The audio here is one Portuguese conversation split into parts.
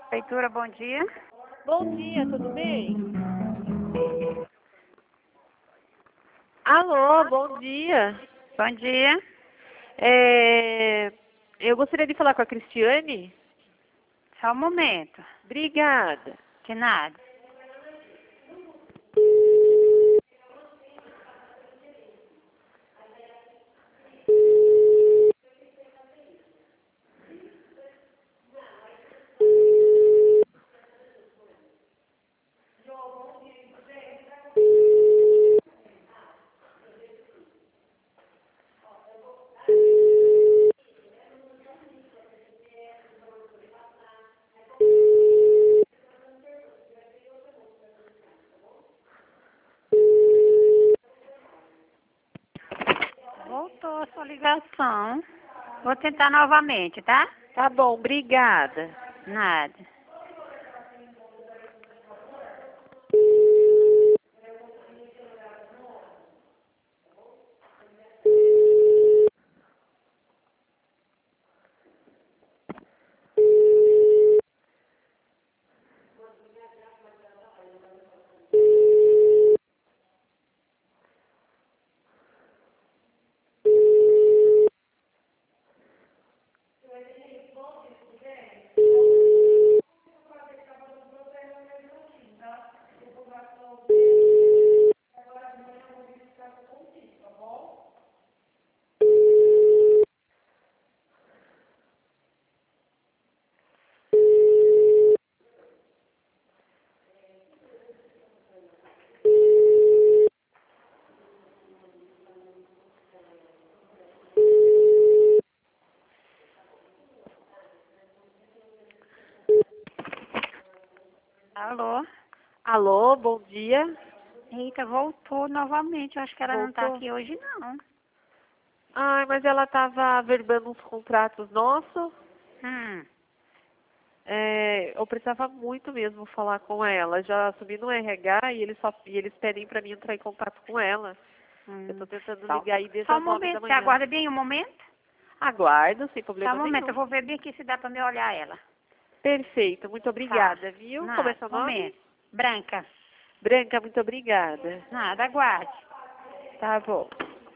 Prefeitura, bom dia. Bom dia, tudo bem? Alô, bom dia. Bom dia. Eu gostaria de falar com a Cristiane. Só um momento. Obrigada. De nada. Voltou a sua ligação. Vou tentar novamente, tá? Tá bom, obrigada. Nada. Alô? Alô, bom dia. Eita, voltou novamente. Eu acho que ela não tá Voltou? aqui hoje, não. Ai, mas ela estava verbando uns contratos nossos. Eu precisava muito mesmo falar com ela. Já subi no RH e eles pedem para mim entrar em contato com ela. Eu estou tentando ligar aí desde Só um as 9 da momento. Você manhã. aguarda bem um momento? Aguardo, sem Só problema um momento. nenhum. Eu vou ver bem aqui se dá pra me olhar ela. Perfeito, muito obrigada, viu? Como é Nada. seu Um nome? momento. Branca. Branca, muito obrigada. Nada. Aguarde. Tá bom.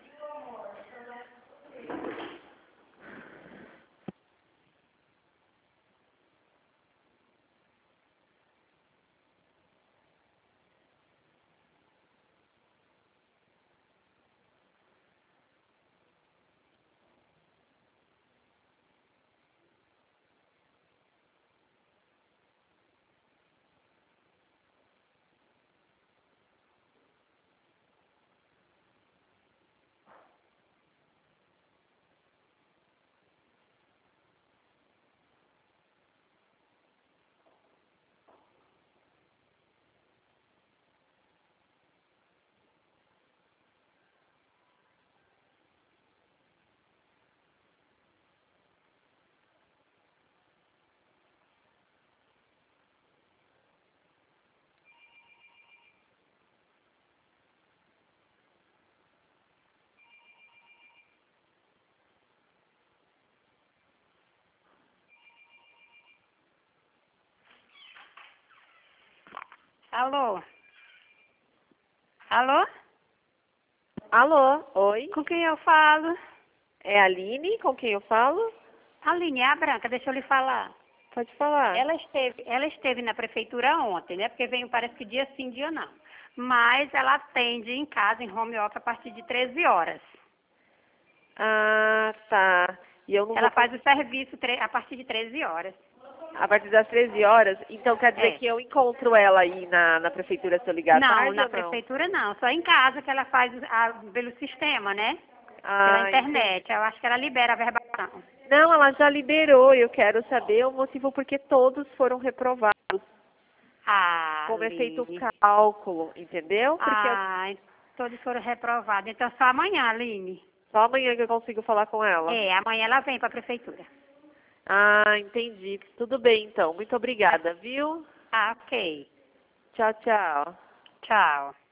Alô? Alô? Alô, oi. Com quem eu falo? É a Aline com quem eu falo? Aline, é a Branca, deixa eu lhe falar. Pode falar. Ela esteve na prefeitura ontem, né? Porque veio, parece que dia sim, dia não. Mas ela atende em casa, em home office, a partir de 13 horas. Ah, tá. E eu não Ela vou... faz o serviço a partir de 13 horas. A partir das 13 horas, então quer dizer É. que eu encontro ela aí na prefeitura se eu ligar à Não, tarde na ou não? prefeitura não. Só em casa que ela faz pelo sistema, né? Pela Ah, entendi. internet. Eu acho que ela libera a verbação. Não, ela já liberou. Eu quero saber o motivo porque todos foram reprovados. Ah, Como é feito o Aline. cálculo, entendeu? Porque Todos foram reprovados. Então só amanhã, Aline. só amanhã que eu consigo falar com ela. É, amanhã ela vem para a prefeitura. Ah, entendi. Tudo bem, então. Muito obrigada, viu? Ah, ok. Tchau, tchau. Tchau.